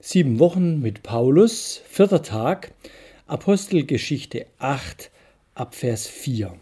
7 Wochen mit Paulus, 4. Tag, Apostelgeschichte 8, ab Vers 4.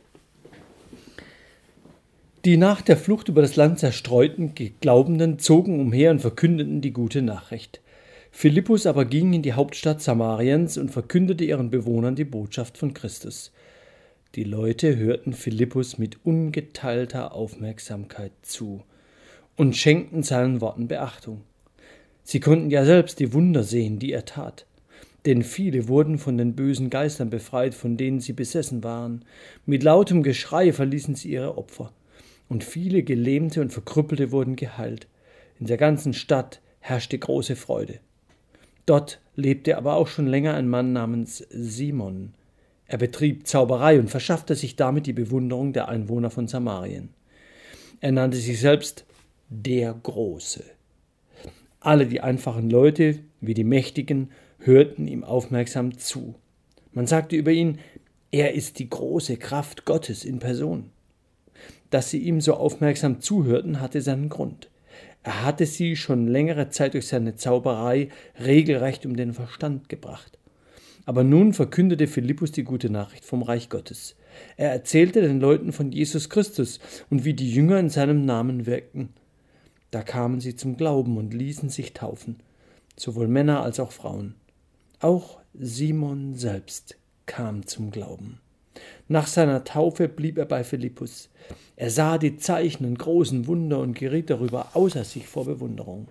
Die nach der Flucht über das Land zerstreuten Glaubenden zogen umher und verkündeten die gute Nachricht. Philippus aber ging in die Hauptstadt Samariens und verkündete ihren Bewohnern die Botschaft von Christus. Die Leute hörten Philippus mit ungeteilter Aufmerksamkeit zu und schenkten seinen Worten Beachtung. Sie konnten ja selbst die Wunder sehen, die er tat. Denn viele wurden von den bösen Geistern befreit, von denen sie besessen waren. Mit lautem Geschrei verließen sie ihre Opfer. Und viele Gelähmte und Verkrüppelte wurden geheilt. In der ganzen Stadt herrschte große Freude. Dort lebte aber auch schon länger ein Mann namens Simon. Er betrieb Zauberei und verschaffte sich damit die Bewunderung der Einwohner von Samarien. Er nannte sich selbst der Große. Alle die einfachen Leute, wie die Mächtigen, hörten ihm aufmerksam zu. Man sagte über ihn, er ist die große Kraft Gottes in Person. Dass sie ihm so aufmerksam zuhörten, hatte seinen Grund. Er hatte sie schon längere Zeit durch seine Zauberei regelrecht um den Verstand gebracht. Aber nun verkündete Philippus die gute Nachricht vom Reich Gottes. Er erzählte den Leuten von Jesus Christus und wie die Jünger in seinem Namen wirkten. Da kamen sie zum Glauben und ließen sich taufen, sowohl Männer als auch Frauen. Auch Simon selbst kam zum Glauben. Nach seiner Taufe blieb er bei Philippus. Er sah die Zeichen und großen Wunder und geriet darüber außer sich vor Bewunderung.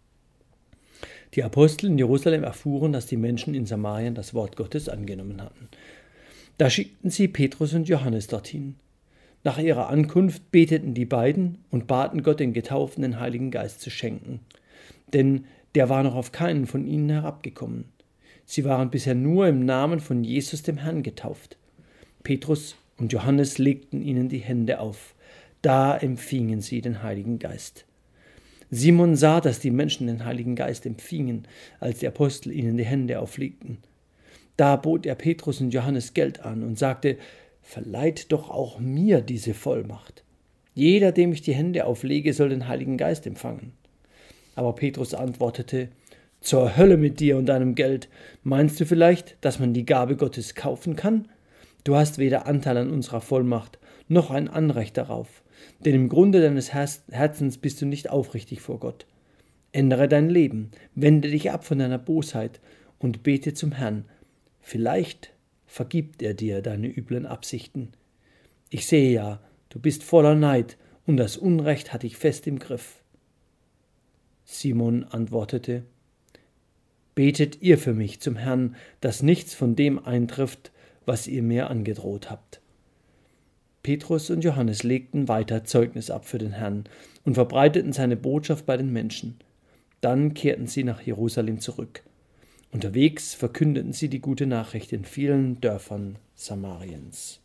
Die Apostel in Jerusalem erfuhren, dass die Menschen in Samarien das Wort Gottes angenommen hatten. Da schickten sie Petrus und Johannes dorthin. Nach ihrer Ankunft beteten die beiden und baten Gott, den Getauften den Heiligen Geist zu schenken. Denn der war noch auf keinen von ihnen herabgekommen. Sie waren bisher nur im Namen von Jesus dem Herrn getauft. Petrus und Johannes legten ihnen die Hände auf. Da empfingen sie den Heiligen Geist. Simon sah, dass die Menschen den Heiligen Geist empfingen, als die Apostel ihnen die Hände auflegten. Da bot er Petrus und Johannes Geld an und sagte, verleiht doch auch mir diese Vollmacht. Jeder, dem ich die Hände auflege, soll den Heiligen Geist empfangen. Aber Petrus antwortete, zur Hölle mit dir und deinem Geld. Meinst du vielleicht, dass man die Gabe Gottes kaufen kann? Du hast weder Anteil an unserer Vollmacht, noch ein Anrecht darauf. Denn im Grunde deines Herzens bist du nicht aufrichtig vor Gott. Ändere dein Leben, wende dich ab von deiner Bosheit und bete zum Herrn. Vielleicht vergibt er dir deine üblen Absichten. Ich sehe ja, du bist voller Neid und das Unrecht hat dich fest im Griff. Simon antwortete, betet ihr für mich zum Herrn, dass nichts von dem eintrifft, was ihr mir angedroht habt. Petrus und Johannes legten weiter Zeugnis ab für den Herrn und verbreiteten seine Botschaft bei den Menschen. Dann kehrten sie nach Jerusalem zurück. Unterwegs verkündeten sie die gute Nachricht in vielen Dörfern Samariens.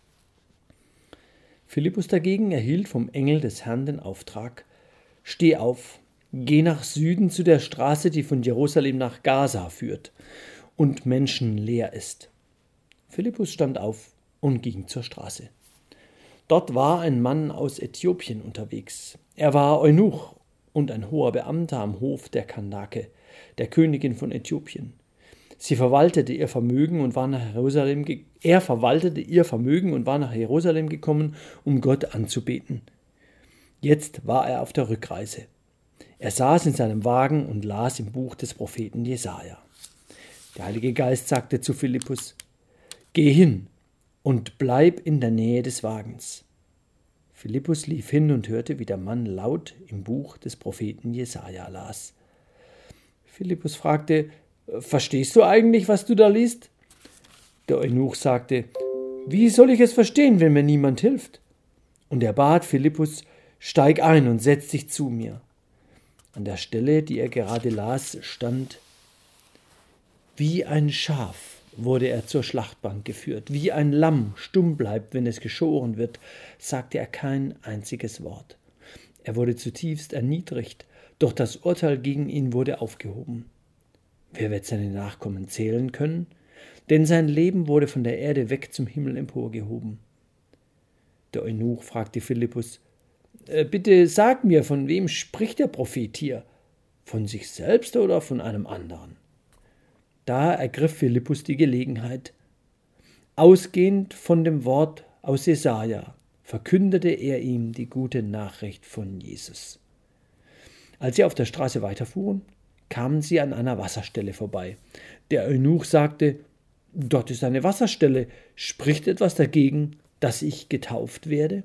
Philippus dagegen erhielt vom Engel des Herrn den Auftrag, steh auf, geh nach Süden zu der Straße, die von Jerusalem nach Gaza führt und menschenleer ist. Philippus stand auf und ging zur Straße. Dort war ein Mann aus Äthiopien unterwegs. Er war Eunuch und ein hoher Beamter am Hof der Kandake, der Königin von Äthiopien. Er verwaltete ihr Vermögen und war nach Jerusalem gekommen, um Gott anzubeten. Jetzt war er auf der Rückreise. Er saß in seinem Wagen und las im Buch des Propheten Jesaja. Der Heilige Geist sagte zu Philippus, geh hin und bleib in der Nähe des Wagens. Philippus lief hin und hörte, wie der Mann laut im Buch des Propheten Jesaja las. Philippus fragte, verstehst du eigentlich, was du da liest? Der Eunuch sagte, wie soll ich es verstehen, wenn mir niemand hilft? Und er bat Philippus, steig ein und setz dich zu mir. An der Stelle, die er gerade las, stand, wie ein Schaf wurde er zur Schlachtbank geführt. Wie ein Lamm stumm bleibt, wenn es geschoren wird, sagte er kein einziges Wort. Er wurde zutiefst erniedrigt, doch das Urteil gegen ihn wurde aufgehoben. Wer wird seine Nachkommen zählen können? Denn sein Leben wurde von der Erde weg zum Himmel emporgehoben. Der Eunuch fragte Philippus, bitte sag mir, von wem spricht der Prophet hier? von sich selbst oder von einem anderen? Da ergriff Philippus die Gelegenheit. Ausgehend von dem Wort aus Jesaja verkündete er ihm die gute Nachricht von Jesus. Als sie auf der Straße weiterfuhren, kamen sie an einer Wasserstelle vorbei. Der Eunuch sagte: Dort ist eine Wasserstelle. Spricht etwas dagegen, dass ich getauft werde?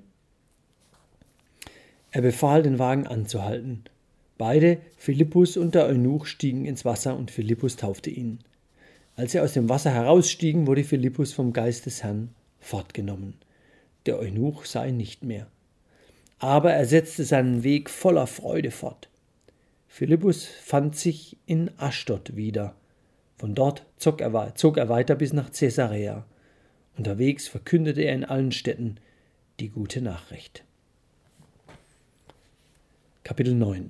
Er befahl, den Wagen anzuhalten. Beide, Philippus und der Eunuch, stiegen ins Wasser und Philippus taufte ihn. Als sie aus dem Wasser herausstiegen, wurde Philippus vom Geist des Herrn fortgenommen. Der Eunuch sah ihn nicht mehr. Aber er setzte seinen Weg voller Freude fort. Philippus fand sich in Aschdod wieder. Von dort zog er weiter bis nach Caesarea. Unterwegs verkündete er in allen Städten die gute Nachricht. Kapitel 9.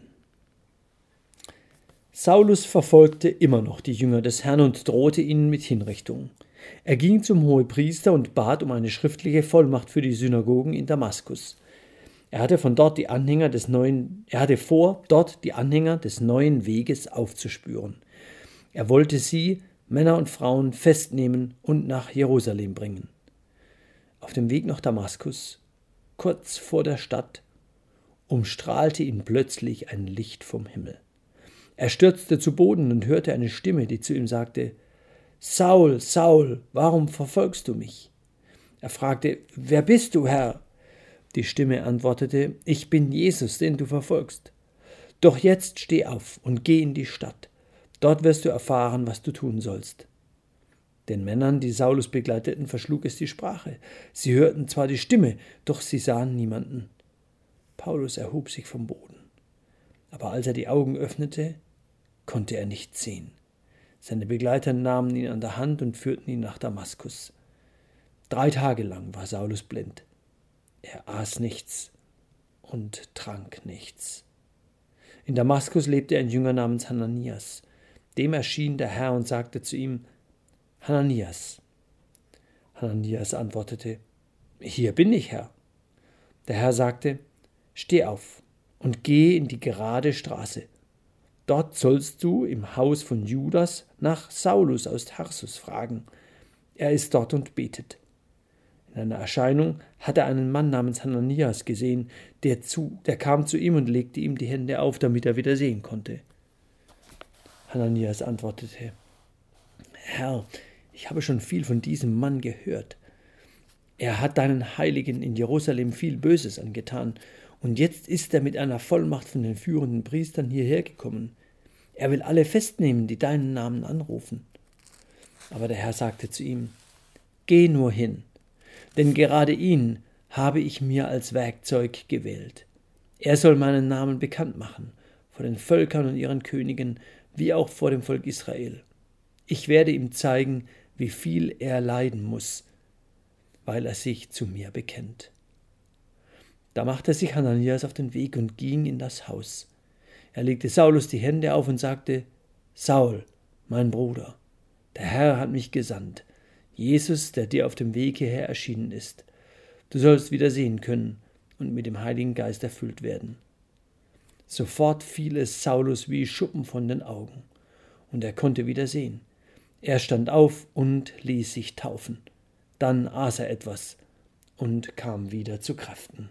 Saulus verfolgte immer noch die Jünger des Herrn und drohte ihnen mit Hinrichtung. Er ging zum Hohepriester und bat um eine schriftliche Vollmacht für die Synagogen in Damaskus. Er hatte vor, dort die Anhänger des neuen Weges aufzuspüren. Er wollte sie, Männer und Frauen, festnehmen und nach Jerusalem bringen. Auf dem Weg nach Damaskus, kurz vor der Stadt, umstrahlte ihn plötzlich ein Licht vom Himmel. Er stürzte zu Boden und hörte eine Stimme, die zu ihm sagte: Saul, Saul, warum verfolgst du mich? Er fragte: Wer bist du, Herr? Die Stimme antwortete: Ich bin Jesus, den du verfolgst. Doch jetzt steh auf und geh in die Stadt. Dort wirst du erfahren, was du tun sollst. Den Männern, die Saulus begleiteten, verschlug es die Sprache. Sie hörten zwar die Stimme, doch sie sahen niemanden. Paulus erhob sich vom Boden. Aber als er die Augen öffnete, konnte er nichts sehen. Seine Begleiter nahmen ihn an der Hand und führten ihn nach Damaskus. 3 Tage lang war Saulus blind. Er aß nichts und trank nichts. In Damaskus lebte ein Jünger namens Hananias. Dem erschien der Herr und sagte zu ihm: Hananias. Hananias antwortete: Hier bin ich, Herr. Der Herr sagte: Steh auf und geh in die gerade Straße. Dort sollst du im Haus von Judas nach Saulus aus Tarsus fragen. Er ist dort und betet. In einer Erscheinung hat er einen Mann namens Hananias gesehen, der kam zu ihm und legte ihm die Hände auf, damit er wieder sehen konnte. Hananias antwortete: Herr, ich habe schon viel von diesem Mann gehört. Er hat deinen Heiligen in Jerusalem viel Böses angetan, und jetzt ist er mit einer Vollmacht von den führenden Priestern hierher gekommen. Er will alle festnehmen, die deinen Namen anrufen. Aber der Herr sagte zu ihm: Geh nur hin, denn gerade ihn habe ich mir als Werkzeug gewählt. Er soll meinen Namen bekannt machen, vor den Völkern und ihren Königen, wie auch vor dem Volk Israel. Ich werde ihm zeigen, wie viel er leiden muss, weil er sich zu mir bekennt. Da machte sich Hananias auf den Weg und ging in das Haus. Er legte Saulus die Hände auf und sagte: Saul, mein Bruder, der Herr hat mich gesandt, Jesus, der dir auf dem Weg hierher erschienen ist. Du sollst wieder sehen können und mit dem Heiligen Geist erfüllt werden. Sofort fiel es Saulus wie Schuppen von den Augen, und er konnte wieder sehen. Er stand auf und ließ sich taufen. Dann aß er etwas und kam wieder zu Kräften.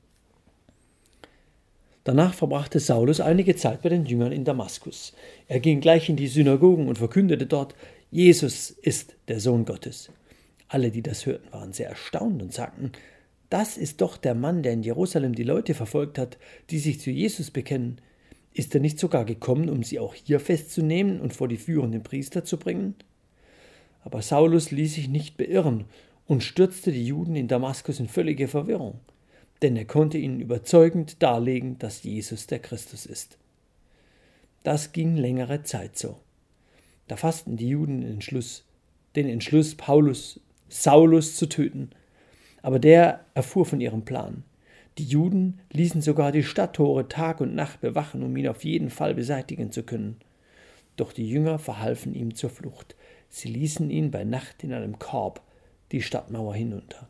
Danach verbrachte Saulus einige Zeit bei den Jüngern in Damaskus. Er ging gleich in die Synagogen und verkündete dort: Jesus ist der Sohn Gottes. Alle, die das hörten, waren sehr erstaunt und sagten: Das ist doch der Mann, der in Jerusalem die Leute verfolgt hat, die sich zu Jesus bekennen. Ist er nicht sogar gekommen, um sie auch hier festzunehmen und vor die führenden Priester zu bringen? Aber Saulus ließ sich nicht beirren und stürzte die Juden in Damaskus in völlige Verwirrung, denn er konnte ihnen überzeugend darlegen, dass Jesus der Christus ist. Das ging längere Zeit so. Da fassten die Juden den Entschluss, Saulus zu töten. Aber der erfuhr von ihrem Plan. Die Juden ließen sogar die Stadttore Tag und Nacht bewachen, um ihn auf jeden Fall beseitigen zu können. Doch die Jünger verhalfen ihm zur Flucht. Sie ließen ihn bei Nacht in einem Korb die Stadtmauer hinunter.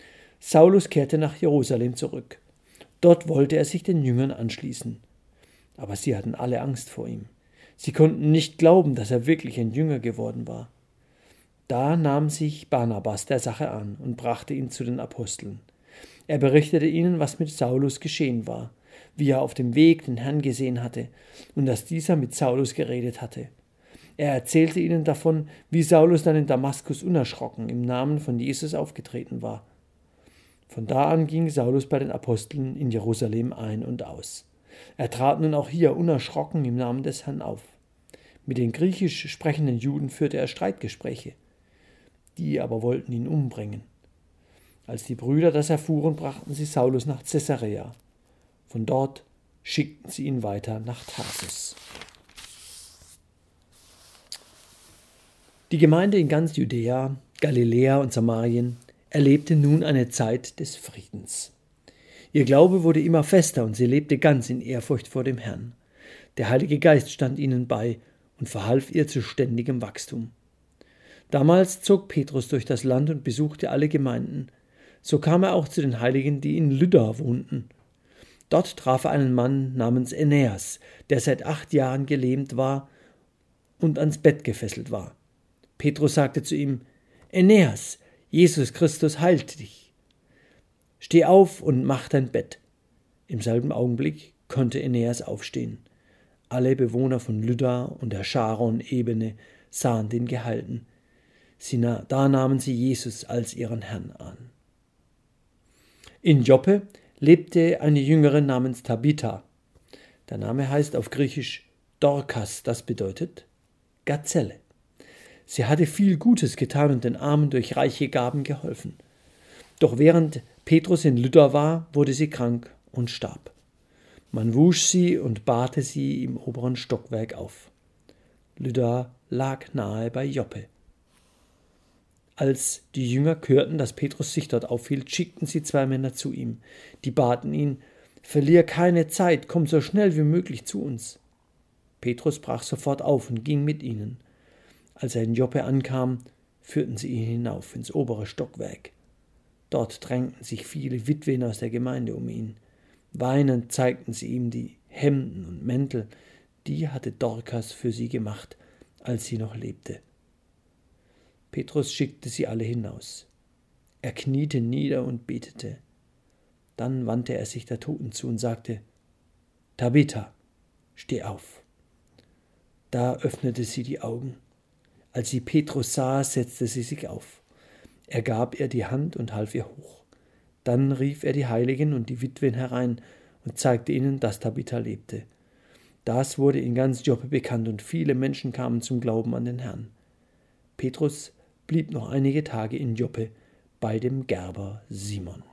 Saulus kehrte nach Jerusalem zurück. Dort wollte er sich den Jüngern anschließen. Aber sie hatten alle Angst vor ihm. Sie konnten nicht glauben, dass er wirklich ein Jünger geworden war. Da nahm sich Barnabas der Sache an und brachte ihn zu den Aposteln. Er berichtete ihnen, was mit Saulus geschehen war, wie er auf dem Weg den Herrn gesehen hatte und dass dieser mit Saulus geredet hatte. Er erzählte ihnen davon, wie Saulus dann in Damaskus unerschrocken im Namen von Jesus aufgetreten war. Von da an ging Saulus bei den Aposteln in Jerusalem ein und aus. Er trat nun auch hier unerschrocken im Namen des Herrn auf. Mit den griechisch sprechenden Juden führte er Streitgespräche. Die aber wollten ihn umbringen. Als die Brüder das erfuhren, brachten sie Saulus nach Caesarea. Von dort schickten sie ihn weiter nach Tarsus. Die Gemeinde in ganz Judäa, Galiläa und Samarien erlebte nun eine Zeit des Friedens. Ihr Glaube wurde immer fester und sie lebte ganz in Ehrfurcht vor dem Herrn. Der Heilige Geist stand ihnen bei und verhalf ihr zu ständigem Wachstum. Damals zog Petrus durch das Land und besuchte alle Gemeinden. So kam er auch zu den Heiligen, die in Lydda wohnten. Dort traf er einen Mann namens Aeneas, der seit 8 Jahren gelähmt war und ans Bett gefesselt war. Petrus sagte zu ihm: Aeneas, Jesus Christus heilt dich. Steh auf und mach dein Bett. Im selben Augenblick konnte Aeneas aufstehen. Alle Bewohner von Lydda und der Charon-Ebene sahen den Geheilten. Da nahmen sie Jesus als ihren Herrn an. In Joppe lebte eine Jüngerin namens Tabitha. Der Name heißt auf Griechisch Dorkas, das bedeutet Gazelle. Sie hatte viel Gutes getan und den Armen durch reiche Gaben geholfen. Doch während Petrus in Lydda war, wurde sie krank und starb. Man wusch sie und bahrte sie im oberen Stockwerk auf. Lydda lag nahe bei Joppe. Als die Jünger hörten, dass Petrus sich dort aufhielt, schickten sie 2 Männer zu ihm. Die baten ihn: Verlier keine Zeit, komm so schnell wie möglich zu uns. Petrus brach sofort auf und ging mit ihnen. Als er in Joppe ankam, führten sie ihn hinauf ins obere Stockwerk. Dort drängten sich viele Witwen aus der Gemeinde um ihn. Weinend zeigten sie ihm die Hemden und Mäntel, die hatte Dorkas für sie gemacht, als sie noch lebte. Petrus schickte sie alle hinaus. Er kniete nieder und betete. Dann wandte er sich der Toten zu und sagte: Tabitha, steh auf. Da öffnete sie die Augen. Als sie Petrus sah, setzte sie sich auf. Er gab ihr die Hand und half ihr hoch. Dann rief er die Heiligen und die Witwen herein und zeigte ihnen, dass Tabitha lebte. Das wurde in ganz Joppe bekannt und viele Menschen kamen zum Glauben an den Herrn. Petrus blieb noch einige Tage in Joppe bei dem Gerber Simon.